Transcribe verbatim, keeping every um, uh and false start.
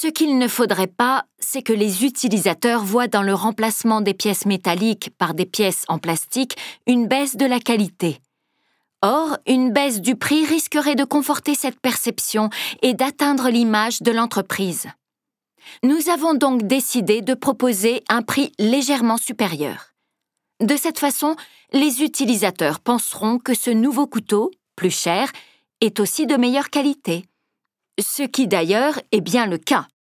Ce qu'il ne faudrait pas, c'est que les utilisateurs voient dans le remplacement des pièces métalliques par des pièces en plastique une baisse de la qualité. Or, une baisse du prix risquerait de conforter cette perception et d'atteindre l'image de l'entreprise. Nous avons donc décidé de proposer un prix légèrement supérieur. De cette façon, les utilisateurs penseront que ce nouveau couteau, plus cher, est aussi de meilleure qualité. Ce qui d'ailleurs est bien le cas.